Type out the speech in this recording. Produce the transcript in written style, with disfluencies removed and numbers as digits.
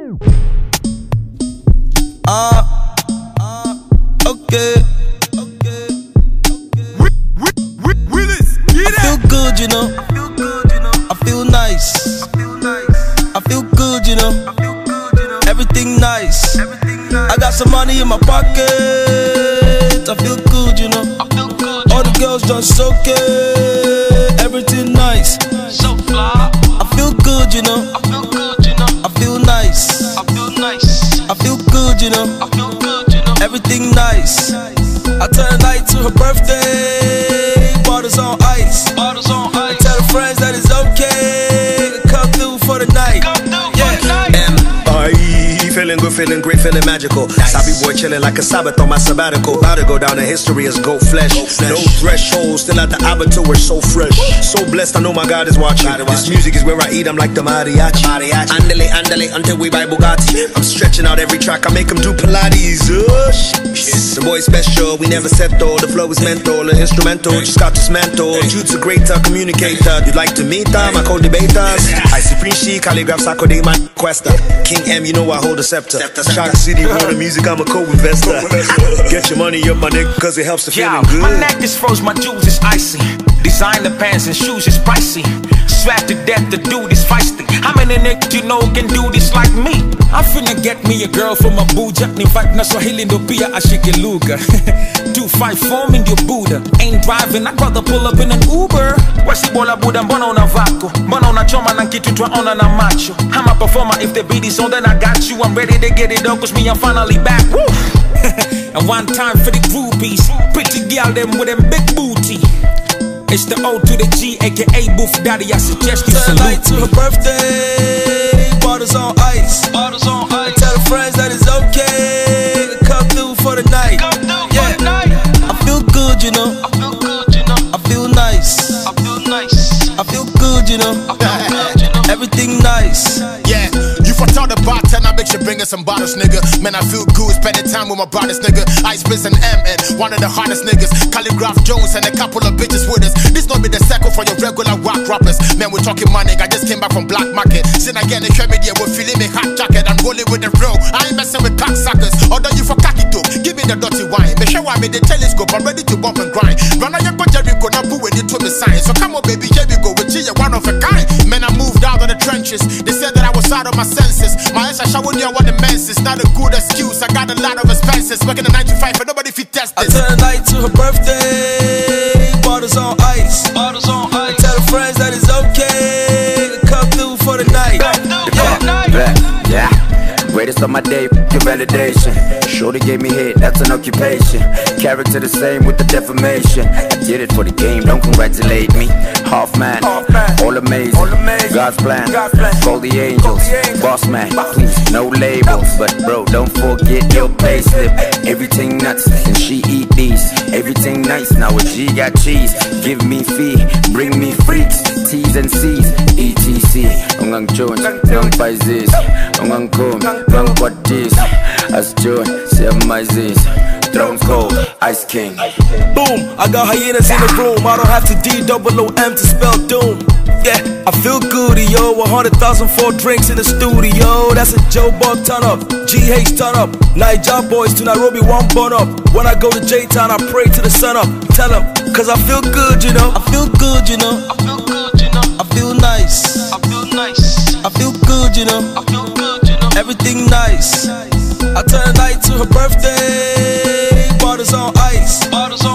Okay. I feel good, you know. I feel nice. I feel good, you know. Everything nice. I got some money in my pocket. I feel good, you know. All the girls just okay. Everything nice. So fly. I feel good, you know. I feel good, you know. I feel nice. I feel nice. I feel good, you know. I feel good, you know. Everything nice. I turn the night to her birthday. Bottles on ice. Bottles on ice. Tell the friends that it's okay to come through for the night. Feeling good, feeling great, feeling magical. Sabi boy chilling like a Sabbath on my sabbatical. About to go down in history as goat flesh. No threshold, still at the abattoir, so fresh. So blessed, I know my God is watching. This music is where I eat, I'm like the mariachi. Andale, andale, until we buy Bugatti. I'm stretching out every track, I make them do Pilates. The boy special, we never settle. The flow is mental, the instrumental just got dismantled. Jude's a greater communicator. You'd like to meet them, I call debaters. I see Prince calligraph, Sako, they my quester. King M, you know I hold a scepter. Shock City, world of music, I'm a co-investor. Get your money up, my nigga, cause it helps the feeling good. My neck is froze, my jewels is icy. Designer pants and shoes is pricey. Strapped to death, the dude is feisty. How many niggas you know can do this like me? I'm finna get me a girl from Abuja. Ni fight na Swahili ndo pia ashike lugha. 254 mi ndio Buddha. Ain't driving, I'd rather pull up in an Uber. Wesi bola Buddha, mbona una vako? Mbona unachoma na kitu twaona na macho? I'm a performer, if the beat is on then I got you. I'm ready to get it on cause me I'm finally back. Woo! And one time for the groupies. Pretty girl them with them big booty. It's the O to the G, aka Boof Daddy. I suggest you salute salute to her birthday. Bottles on ice. Bottles on ice. Tell the friends that it's okay to come through for the night. I feel good, you know. I feel good, you know. I feel nice. I feel nice. I feel good, you know. I feel good, you know. Everything nice. Yeah, you for tell the bartender, make sure bring us some bottles, nigga. Man, I feel good, spending time with my brothers, nigga. Ice Biz and MN, one of the hardest niggas. Calligraph Jones and a couple of bitches with us. This not be the circle for your regular rock rappers. Man, we're talking money, I just came back from Black Market. Sin again, the media, we're feeling me hot jacket. I'm rolling with the flow, I ain't messing with cocksuckers. Although you for cocky too, give me the dirty wine. Make sure I made the telescope, I'm ready to bump and grind. Run out your Jericho, now put with it to the sign. So come on, baby, here we go, with you, one of a kind. Man, I moved out of the trenches. They said that I was out of my senses. My ass, I showed you what the menses. Not a good excuse, I got a lot of expenses. Working a 9 to 5, but nobody fit test this. I turn the night to her birthday. Bottles on ice. Bottles on ice. Tell the friends that it's okay to come through for the night. Yeah. Greatest of my day, your validation. Shorty gave me head, that's an occupation. Character the same with the defamation. I did it for the game, don't congratulate me. Half man, all amazing. God's plan, call the angels. Boss man, please, no labels. But bro, don't forget your payslip. Everything nuts, and she eat these. Everything nice, now a G got cheese. Give me fee, bring me freaks. T's and C's, ETC. Ungang Jones, ungang Paises. Ungang Kom, ungang Quatis. As Jones, seven Mises. Thrones cold, Ice King. Boom, I got hyenas in the room. I don't have to D-O-O-M to spell doom. Yeah, I feel good, yo. 100,000 for drinks in the studio. That's a Joe Buck turn up. GH turn up. Niger boys to Nairobi, one bun up. When I go to J-Town, I pray to the sun up. Tell them, cause I feel good, you know. I feel good, you know. I feel good, you know. I feel nice. I feel nice. I feel good, you know. I feel good, you know. Everything nice. I turn the night to her birthday. Bottles on ice. Bottles on